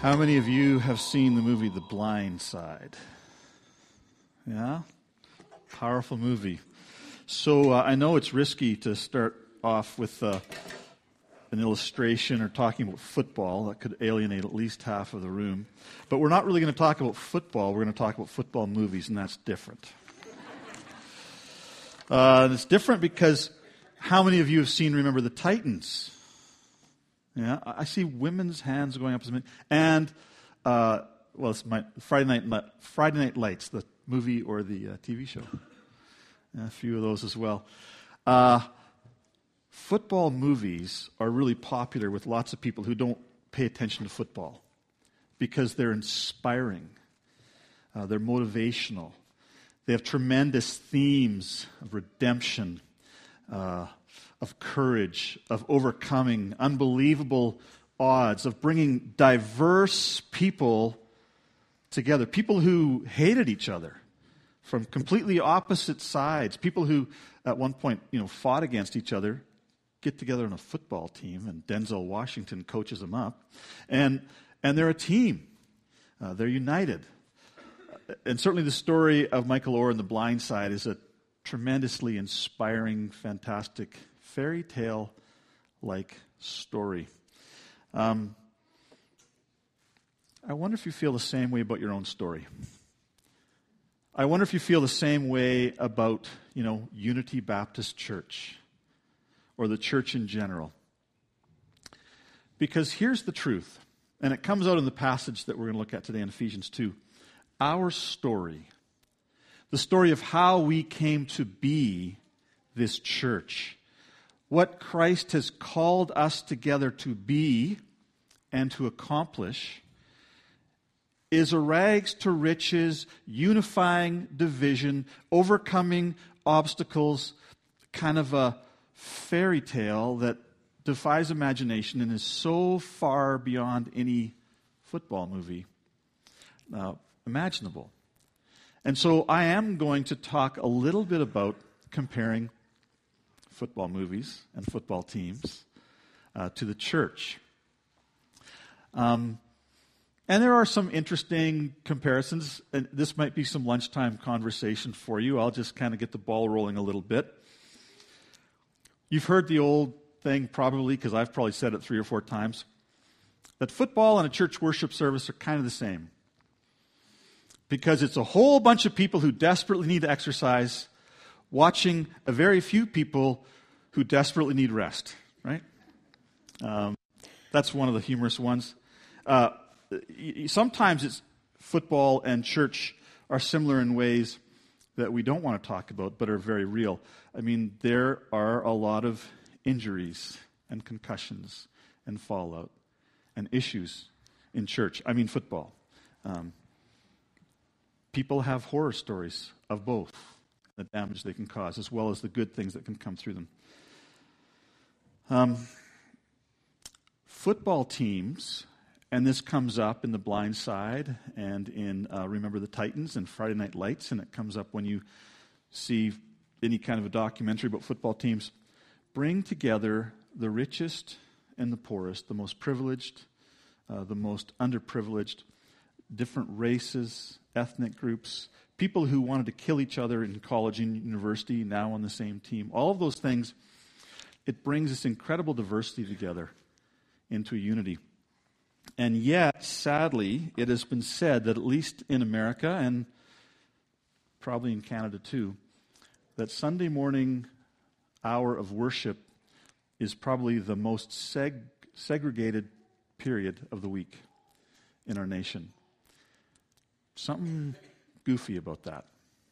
How many of you have seen the movie The Blind Side? Yeah? Powerful movie. So I know it's risky to start off with an illustration or talking about football. That could alienate at least half of the room. But we're not really going to talk about football. We're going to talk about football movies, and that's different. It's different because how many of you have seen Remember the Titans? Yeah, I see women's hands going up. And, it's my Friday Night Lights, the movie or the TV show. A few of those as well. Football movies are really popular with lots of people who don't pay attention to football because they're inspiring. They're motivational. They have tremendous themes of redemption, of courage, of overcoming unbelievable odds, of bringing diverse people together, people who hated each other from completely opposite sides, people who at one point, fought against each other, get together on a football team, and Denzel Washington coaches them up, and they're a team. They're united. And certainly the story of Michael Oher and The Blind Side is a tremendously inspiring, fantastic, fairy tale-like story. I wonder if you feel the same way about your own story. I wonder if you feel the same way about, Unity Baptist Church or the church in general. Because here's the truth, and it comes out in the passage that we're going to look at today in Ephesians 2. Our story, the story of how we came to be this church, what Christ has called us together to be and to accomplish, is a rags to riches, unifying division, overcoming obstacles, kind of a fairy tale that defies imagination and is so far beyond any football movie imaginable. And so I am going to talk a little bit about comparing football movies and football teams to the church. And there are some interesting comparisons, and this might be some lunchtime conversation for you. I'll just kind of get the ball rolling a little bit. You've heard the old thing probably, because I've probably said it 3 or 4 times, that football and a church worship service are kind of the same. Because it's a whole bunch of people who desperately need exercise watching a very few people who desperately need rest, right? That's one of the humorous ones. Sometimes it's football and church are similar in ways that we don't want to talk about, but are very real. I mean, there are a lot of injuries and concussions and fallout and issues in church. I mean, football. People have horror stories of both, the damage they can cause, as well as the good things that can come through them. Football teams, and this comes up in The Blind Side and in Remember the Titans and Friday Night Lights, and it comes up when you see any kind of a documentary about football teams, bring together the richest and the poorest, the most privileged, the most underprivileged, different races, ethnic groups, people who wanted to kill each other in college and university, now on the same team. All of those things, it brings this incredible diversity together into unity. And yet, sadly, it has been said that at least in America, and probably in Canada too, that Sunday morning hour of worship is probably the most segregated period of the week in our nation. Something goofy about that.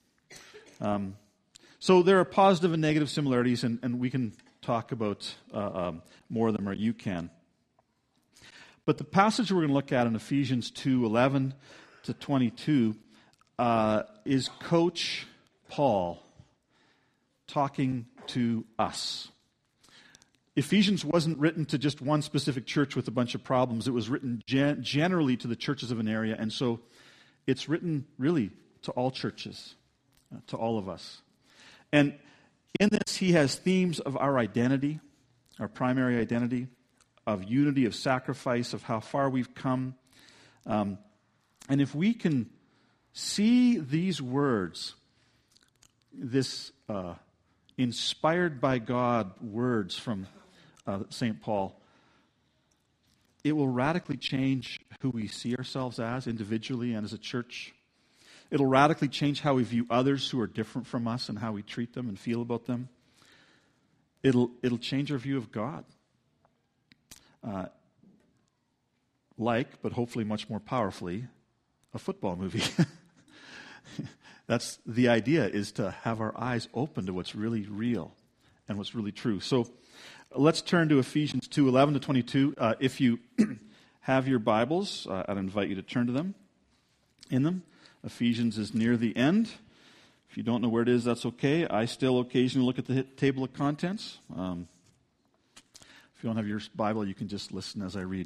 So there are positive and negative similarities, and we can talk about more of them, or you can. But the passage we're going to look at in Ephesians 2:11 to 22 is Coach Paul talking to us. Ephesians wasn't written to just one specific church with a bunch of problems. It was written generally to the churches of an area, and so it's written really to all churches, to all of us. And in this, he has themes of our identity, our primary identity, of unity, of sacrifice, of how far we've come, And if we can see these words, this inspired by God words from St. Paul, it will radically change who we see ourselves as individually and as a church. It'll radically change how we view others who are different from us and how we treat them and feel about them. It'll change our view of God. But hopefully much more powerfully, a football movie. That's the idea, is to have our eyes open to what's really real and what's really true. So let's turn to Ephesians 2:11 to 22. If you have your Bibles, I'd invite you to turn to them, in them. Ephesians is near the end. If you don't know where it is, that's okay. I still occasionally look at the table of contents. If you don't have your Bible, you can just listen as I read.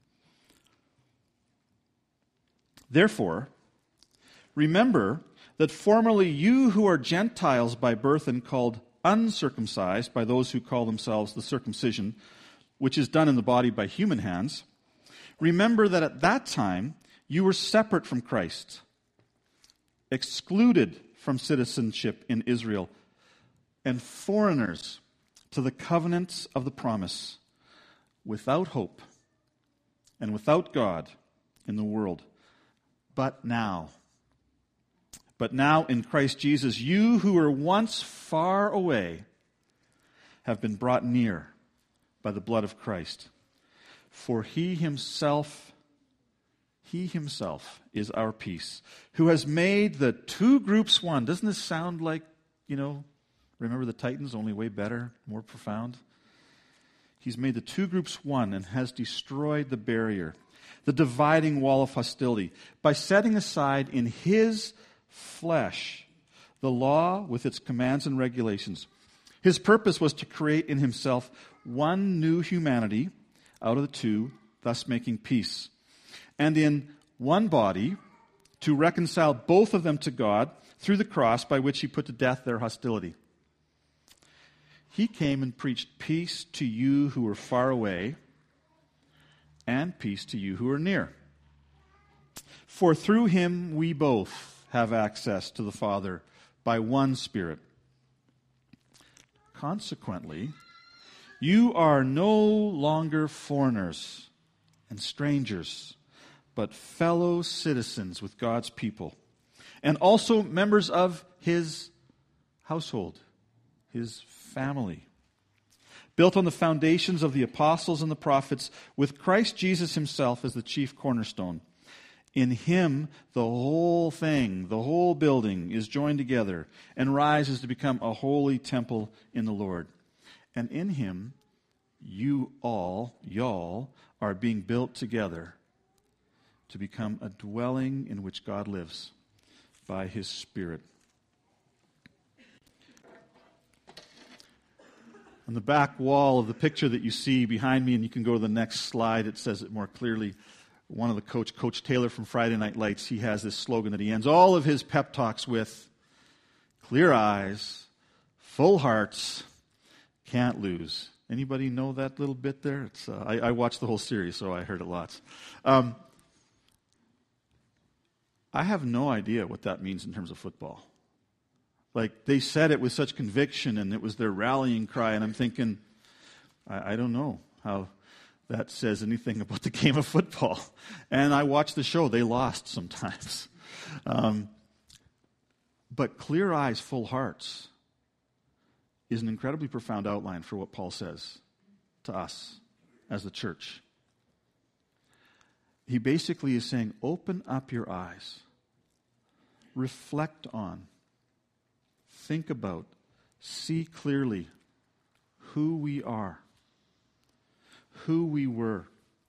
Therefore, remember that formerly you who are Gentiles by birth and called uncircumcised by those who call themselves the circumcision, which is done in the body by human hands, remember that at that time you were separate from Christ, excluded from citizenship in Israel, and foreigners to the covenants of the promise, without hope and without God in the world. But now in Christ Jesus, you who were once far away have been brought near by the blood of Christ. For he himself is our peace, who has made the two groups one. Doesn't this sound like, remember the Titans, only way better, more profound? He's made the two groups one and has destroyed the barrier, the dividing wall of hostility, by setting aside in his flesh the law with its commands and regulations. His purpose was to create in himself one new humanity out of the two, thus making peace. And in one body to reconcile both of them to God through the cross, by which he put to death their hostility. He came and preached peace to you who were far away, and peace to you who are near. For through him we both have access to the Father by one Spirit. Consequently, you are no longer foreigners and strangers, but fellow citizens with God's people, and also members of his household, his family, built on the foundations of the apostles and the prophets, with Christ Jesus himself as the chief cornerstone. In him, the whole thing, the whole building, is joined together and rises to become a holy temple in the Lord. And in him, y'all, are being built together to become a dwelling in which God lives by his Spirit. On the back wall of the picture that you see behind me, and you can go to the next slide, it says it more clearly. One of the Coach Taylor from Friday Night Lights, he has this slogan that he ends all of his pep talks with: clear eyes, full hearts, can't lose. Anybody know that little bit there? I watched the whole series, so I heard it lots. I have no idea what that means in terms of football. Like, they said it with such conviction, and it was their rallying cry, and I'm thinking, I don't know how that says anything about the game of football. And I watched the show. They lost sometimes. But clear eyes, full hearts is an incredibly profound outline for what Paul says to us as the church. He basically is saying, open up your eyes. Reflect on. Think about. See clearly who we are, who we were,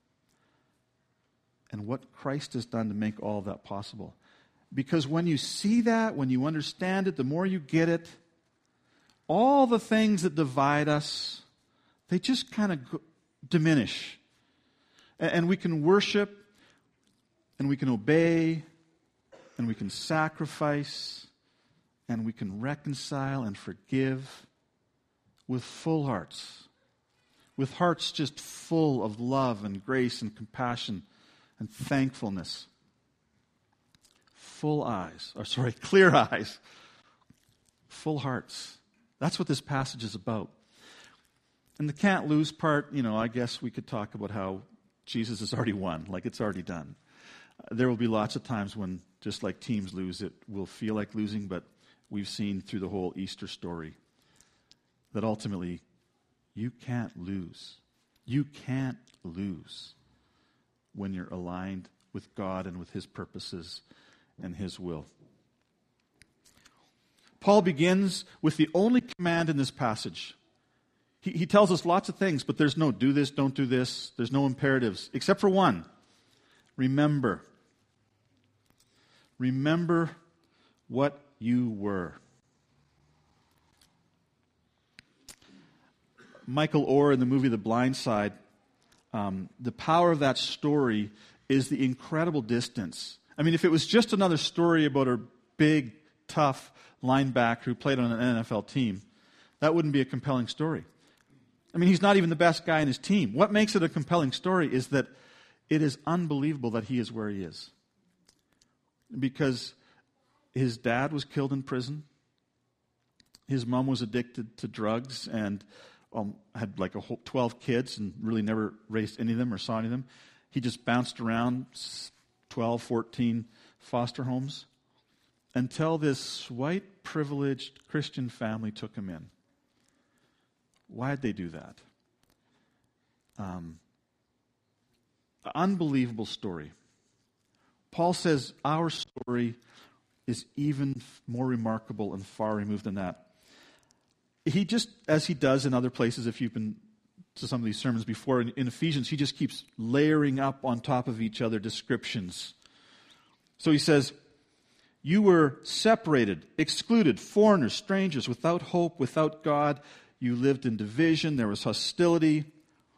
and what Christ has done to make all of that possible. Because when you see that, when you understand it, the more you get it, all the things that divide us, they just kind of diminish. And we can worship, and we can obey, and we can sacrifice, and we can reconcile and forgive with full hearts. With hearts just full of love and grace and compassion and thankfulness. Clear eyes, full hearts. That's what this passage is about. And the can't lose part, I guess we could talk about how Jesus has already won, like it's already done. There will be lots of times when, just like teams lose, it will feel like losing, but we've seen through the whole Easter story that ultimately you can't lose. You can't lose when you're aligned with God and with His purposes and His will. Paul begins with the only command in this passage. He tells us lots of things, but there's no do this, don't do this. There's no imperatives, except for one. Remember. Remember what you were. Michael Orr in the movie The Blind Side, the power of that story is the incredible distance. I mean, if it was just another story about a big, tough linebacker who played on an NFL team, that wouldn't be a compelling story. I mean, he's not even the best guy in his team. What makes it a compelling story is that it is unbelievable that he is where he is. Because his dad was killed in prison. His mom was addicted to drugs and had like 12 kids and really never raised any of them or saw any of them. He just bounced around 12, 14 foster homes until this white, privileged Christian family took him in. Why did they do that? Unbelievable story. Paul says our story is even more remarkable and far removed than that. He just, as he does in other places, if you've been to some of these sermons before, in Ephesians, he just keeps layering up on top of each other descriptions. So he says, you were separated, excluded, foreigners, strangers, without hope, without God. You lived in division. There was hostility.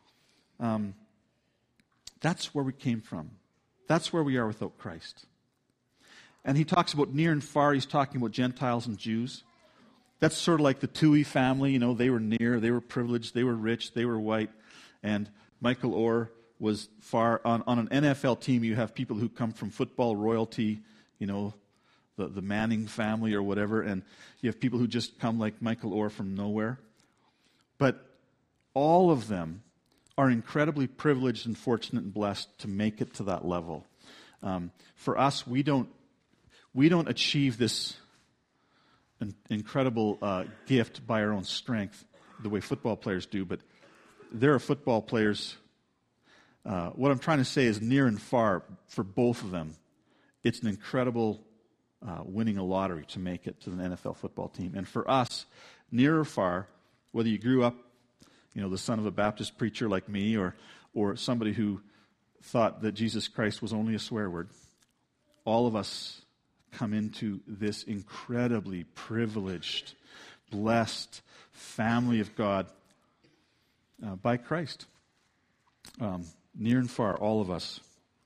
That's where we came from. That's where we are without Christ. And he talks about near and far. He's talking about Gentiles and Jews. That's sort of like the Toohey family. They were near, they were privileged, they were rich, they were white. And Michael Orr was far. On an NFL team, you have people who come from football royalty, the Manning family or whatever. And you have people who just come like Michael Orr from nowhere. But all of them are incredibly privileged and fortunate and blessed to make it to that level. For us, we don't achieve this incredible gift by our own strength, the way football players do. But there are football players. What I'm trying to say is near and far for both of them. It's an incredible winning a lottery to make it to the NFL football team. And for us, near or far, whether you grew up, the son of a Baptist preacher like me, or somebody who thought that Jesus Christ was only a swear word, all of us come into this incredibly privileged, blessed family of God by Christ. Near and far, all of us.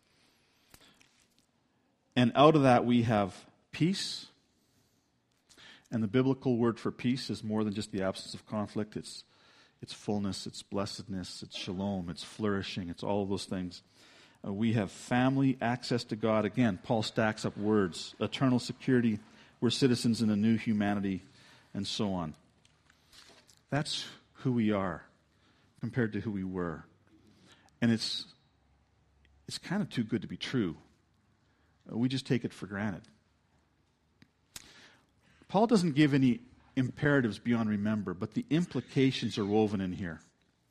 And out of that we have peace. And the biblical word for peace is more than just the absence of conflict. It's fullness, it's blessedness, it's shalom, it's flourishing, it's all of those things. We have family, access to God. Again, Paul stacks up words. Eternal security. We're citizens in a new humanity, and so on. That's who we are compared to who we were. And it's kind of too good to be true. We just take it for granted. Paul doesn't give any imperatives beyond remember, but the implications are woven in here.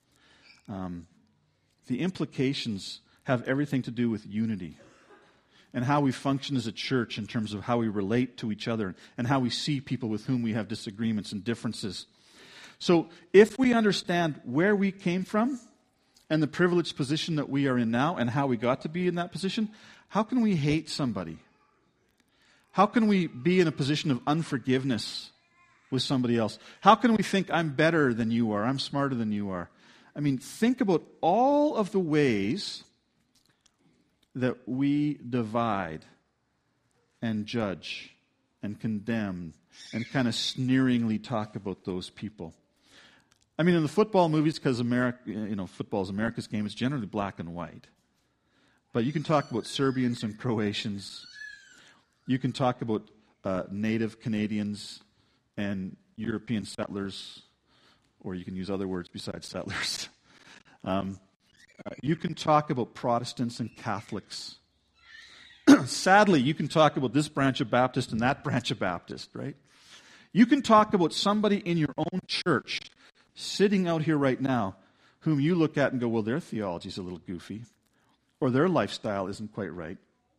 The implications have everything to do with unity and how we function as a church in terms of how we relate to each other and how we see people with whom we have disagreements and differences. So if we understand where we came from and the privileged position that we are in now and how we got to be in that position, how can we hate somebody? How can we be in a position of unforgiveness with somebody else? How can we think I'm better than you are, I'm smarter than you are? I mean, think about all of the ways that we divide and judge and condemn and kind of sneeringly talk about those people. I mean, in the football movies, because America, football is America's game, it's generally black and white. But you can talk about Serbians and Croatians. You can talk about native Canadians and European settlers, or you can use other words besides settlers. You can talk about Protestants and Catholics. Sadly, you can talk about this branch of Baptist and that branch of Baptist, right? You can talk about somebody in your own church sitting out here right now whom you look at and go, well, their theology's a little goofy, or their lifestyle isn't quite right.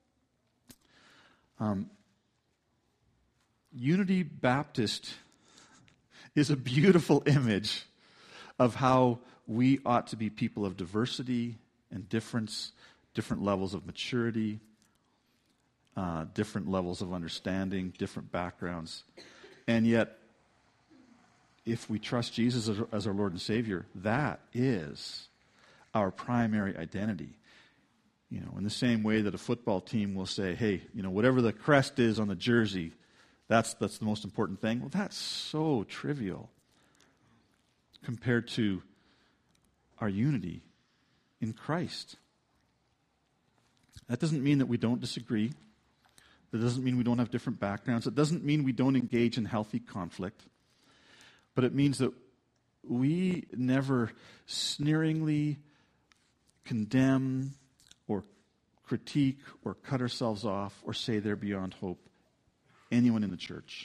Unity Baptist is a beautiful image of how we ought to be people of diversity and difference, different levels of maturity, different levels of understanding, different backgrounds. And yet, if we trust Jesus as our Lord and Savior, that is our primary identity. You know, in the same way that a football team will say, hey, you know, whatever the crest is on the jersey, that's the most important thing. Well, that's so trivial compared to our unity in Christ. That doesn't mean that we don't disagree. That doesn't mean we don't have different backgrounds. It doesn't mean we don't engage in healthy conflict. But it means that we never sneeringly condemn or critique or cut ourselves off or say they're beyond hope anyone in the church.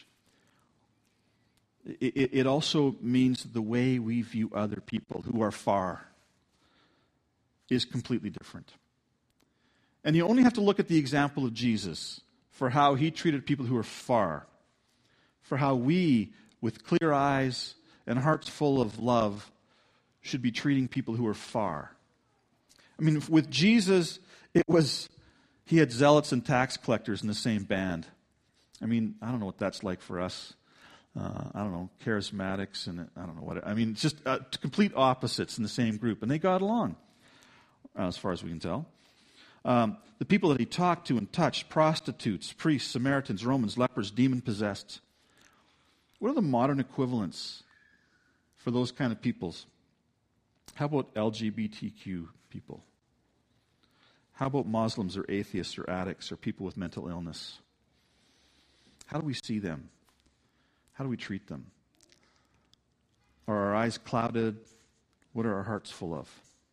It also means the way we view other people who are far is completely different. And you only have to look at the example of Jesus for how he treated people who are far, for how we, with clear eyes and hearts full of love, should be treating people who are far. I mean, with Jesus, he had zealots and tax collectors in the same band. I mean, I don't know what that's like for us. I don't know, charismatics and I don't know what. I mean, just complete opposites in the same group. And they got along, as far as we can tell. The people that he talked to and touched, prostitutes, priests, Samaritans, Romans, lepers, demon-possessed. What are the modern equivalents for those kind of peoples? How about LGBTQ people? How about Muslims or atheists or addicts or people with mental illness? How do we see them? How do we treat them? Are our eyes clouded? What are our hearts full of?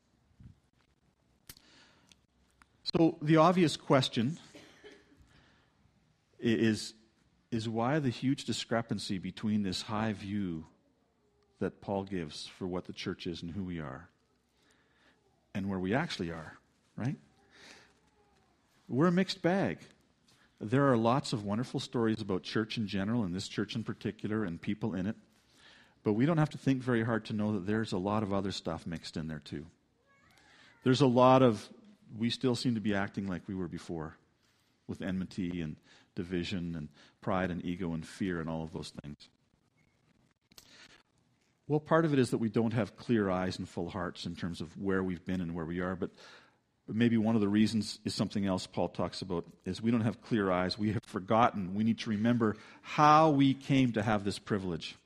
So the obvious question is why the huge discrepancy between this high view that Paul gives for what the church is and who we are and where we actually are, right? We're a mixed bag. There are lots of wonderful stories about church in general and this church in particular and people in it, but we don't have to think very hard to know that there's a lot of other stuff mixed in there too. There's a lot of, we still seem to be acting like we were before, with enmity and division and pride and ego and fear and all of those things. Well, part of it is that we don't have clear eyes and full hearts in terms of where we've been and where we are, but maybe one of the reasons is something else Paul talks about, is we don't have clear eyes. We have forgotten. We need to remember how we came to have this privilege.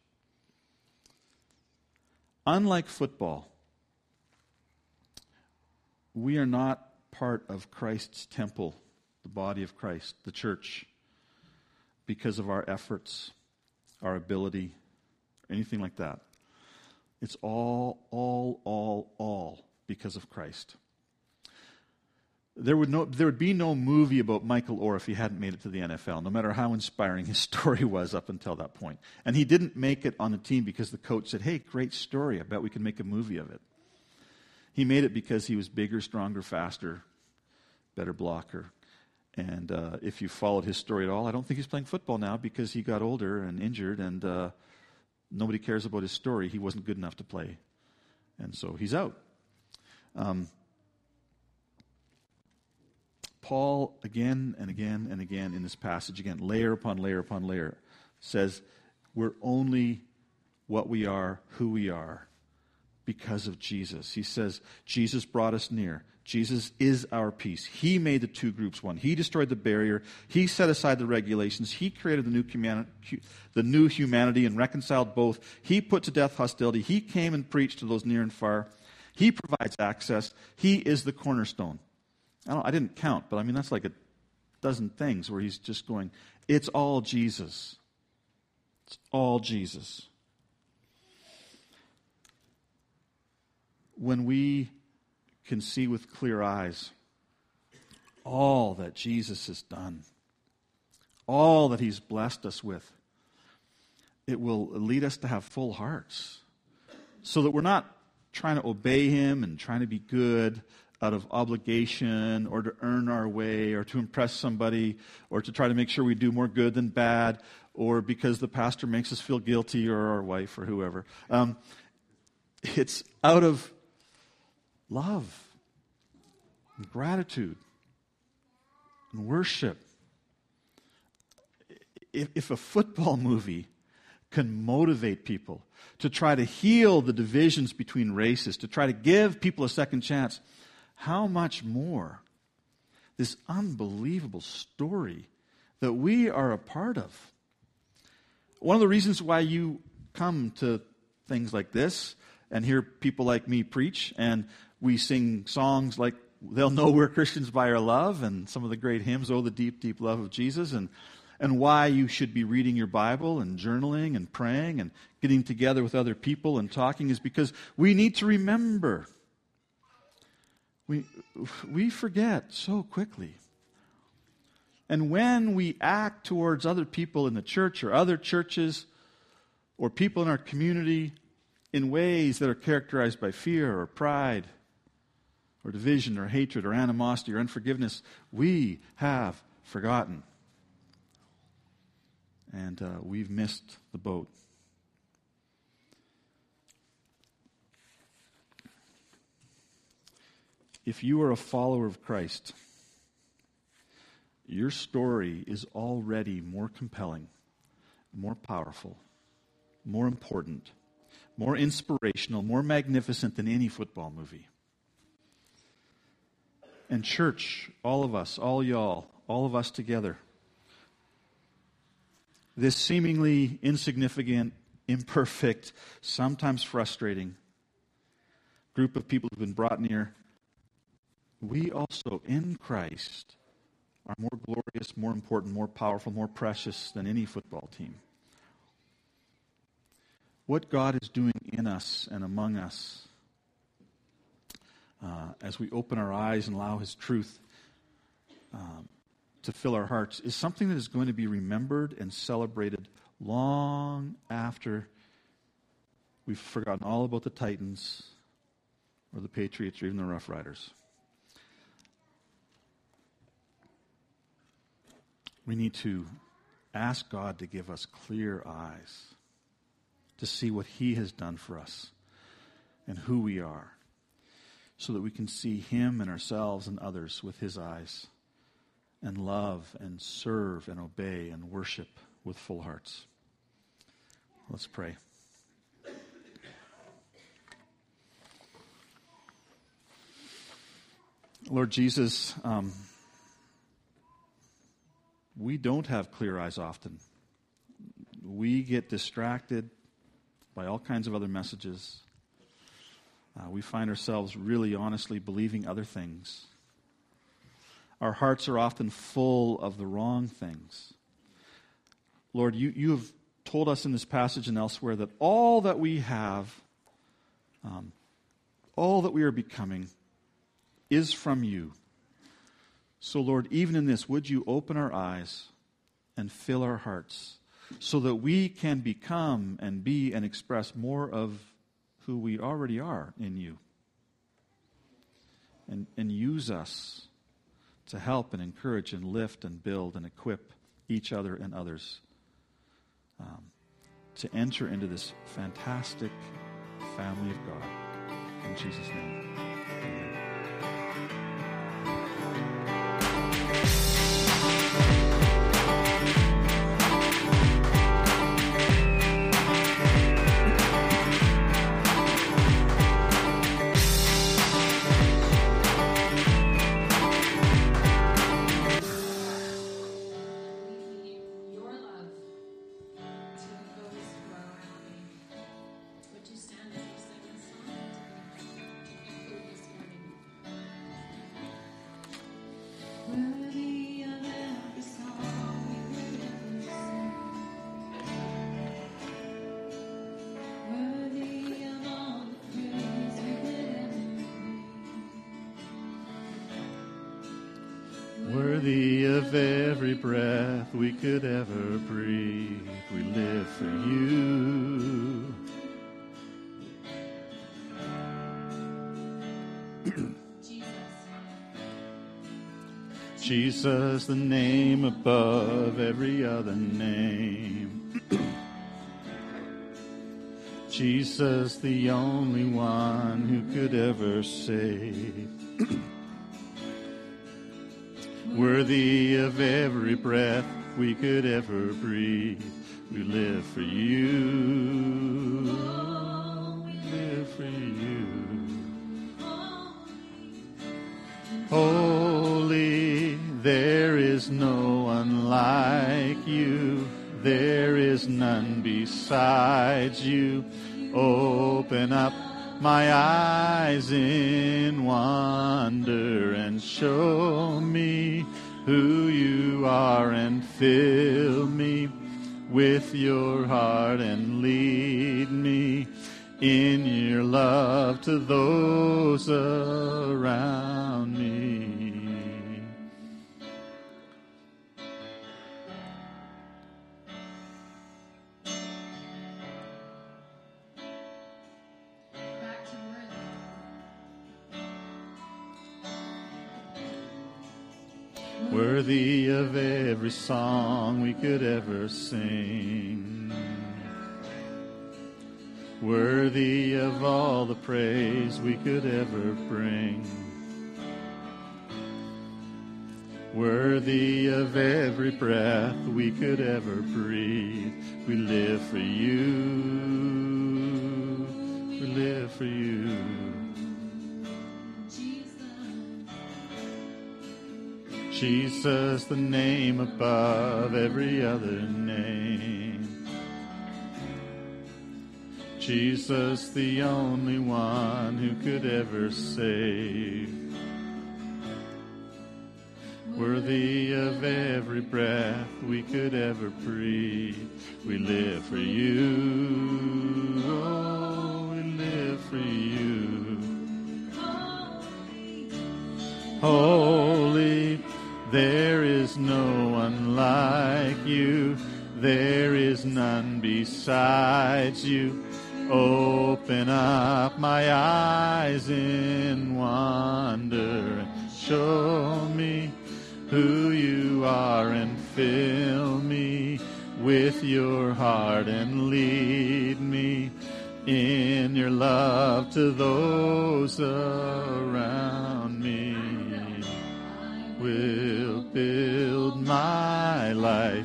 Unlike football, we are not part of Christ's temple, the body of Christ, the church, because of our efforts, our ability, anything like that. It's all because of Christ. There would be no movie about Michael Orr if he hadn't made it to the NFL, no matter how inspiring his story was up until that point. And he didn't make it on the team because the coach said, hey, great story, I bet we can make a movie of it. He made it because he was bigger, stronger, faster, better blocker. And if you followed his story at all, I don't think he's playing football now because he got older and injured, and nobody cares about his story. He wasn't good enough to play. And so he's out. Paul, again and again and again in this passage, again, layer upon layer upon layer, says we're only what we are, who we are, because of Jesus. He says, Jesus brought us near. Jesus is our peace. He made the two groups one. He destroyed the barrier. He set aside the regulations. He created the new humanity and reconciled both. He put to death hostility. He came and preached to those near and far. He provides access. He is the cornerstone. I didn't count, but I mean, that's like a dozen things where he's just going, it's all Jesus. It's all Jesus. When we can see with clear eyes all that Jesus has done, all that he's blessed us with, it will lead us to have full hearts so that we're not trying to obey him and trying to be good out of obligation or to earn our way or to impress somebody or to try to make sure we do more good than bad or because the pastor makes us feel guilty or our wife or whoever. It's out of love and gratitude and worship. If a football movie can motivate people to try to heal the divisions between races, to try to give people a second chance, how much more this unbelievable story that we are a part of. One of the reasons why you come to things like this and hear people like me preach, and we sing songs like They'll Know We're Christians by Our Love, and some of the great hymns, Oh, the Deep, Deep Love of Jesus, and why you should be reading your Bible and journaling and praying and getting together with other people and talking, is because we need to remember. We forget so quickly. And when we act towards other people in the church or other churches or people in our community in ways that are characterized by fear or pride or division or hatred or animosity or unforgiveness, we have forgotten. And we've missed the boat. If you are a follower of Christ, your story is already more compelling, more powerful, more important, more inspirational, more magnificent than any football movie. And church, all of us, all y'all, all of us together, this seemingly insignificant, imperfect, sometimes frustrating group of people who've been brought near, we also in Christ are more glorious, more important, more powerful, more precious than any football team. What God is doing in us and among us as we open our eyes and allow his truth to fill our hearts is something that is going to be remembered and celebrated long after we've forgotten all about the Titans or the Patriots or even the Rough Riders. We need to ask God to give us clear eyes to see what he has done for us and who we are, so that we can see him and ourselves and others with his eyes and love and serve and obey and worship with full hearts. Let's pray. Lord Jesus, we don't have clear eyes often. We get distracted by all kinds of other messages. We find ourselves really honestly believing other things. Our hearts are often full of the wrong things. Lord, you have told us in this passage and elsewhere that all that we have, all that we are becoming, is from you. So, Lord, even in this, would you open our eyes and fill our hearts so that we can become and be and express more of who we already are in you. And use us to help and encourage and lift and build and equip each other and others to enter into this fantastic family of God. In Jesus' name, amen. of every breath we could ever breathe, we live for you. Jesus, the name above every other name. Jesus, the only one who could ever save. Worthy of every breath we could ever breathe, we live for you. We live for you. Holy, there is no one like you. There is none besides you. Open up my eyes in wonder and show me who you are, and fill me with your heart and lead me in your love to those around me. Worthy of every song we could ever sing. Worthy of all the praise we could ever bring. Worthy of every breath we could ever breathe. We live for you. We live for you. Jesus, the name above every other name. Jesus, the only one who could ever save. Worthy of every breath we could ever breathe. We live for you. Oh, we live for you. Holy, there is no one like you. There is none besides you. Open up my eyes in wonder and show me who you are, and fill me with your heart and lead me in your love to those around me. Will build my life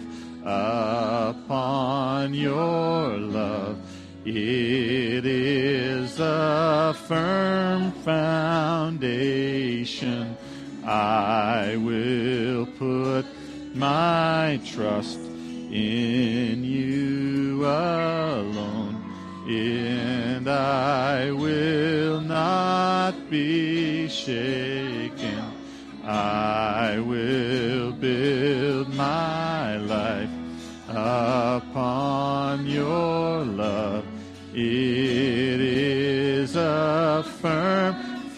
upon your love. It is a firm foundation. I will put my trust in you alone, and I will not be shaken. I will build my life upon your love. It is a firm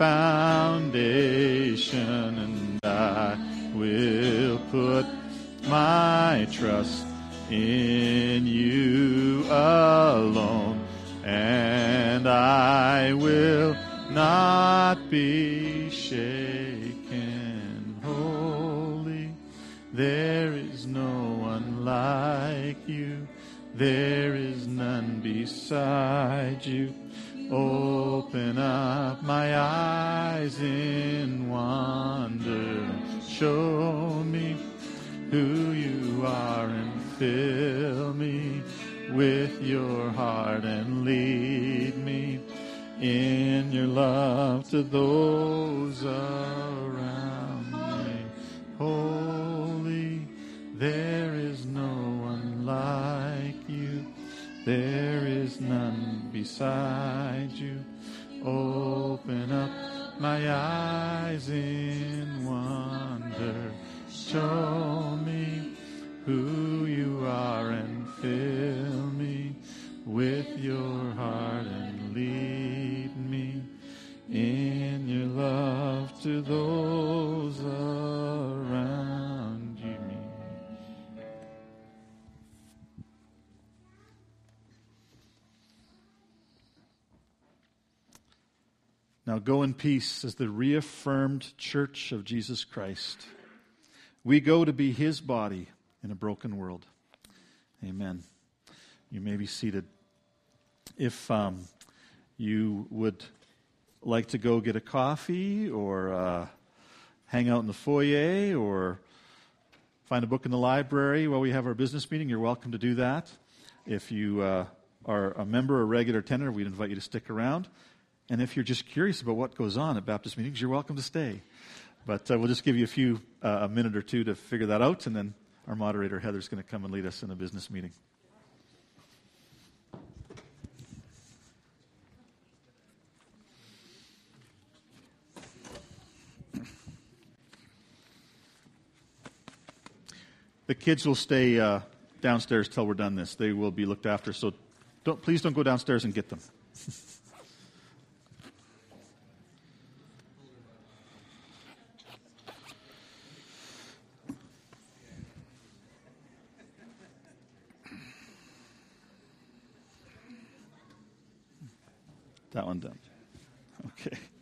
foundation, and I will put my trust in you alone, and I will not be shaken. Holy, there is no one like you. There is none beside you. Open up my eyes in wonder. Show me who you are, and fill me with your heart and lead me in your love to those around me. Holy, there is no one like you. There is none beside you. Open up my eyes in wonder. Show me who you are, and fill me with your heart and lead me in your love to those around you. Now go in peace as the reaffirmed church of Jesus Christ. We go to be his body in a broken world. Amen. You may be seated. If you would like to go get a coffee or hang out in the foyer or find a book in the library while we have our business meeting, you're welcome to do that. If you are a member or regular attender, we'd invite you to stick around. And if you're just curious about what goes on at Baptist meetings, you're welcome to stay. But we'll just give you a minute or two to figure that out, and then our moderator, Heather's going to come and lead us in a business meeting. The kids will stay downstairs till we're done this. They will be looked after, so please don't go downstairs and get them. That one done. Okay.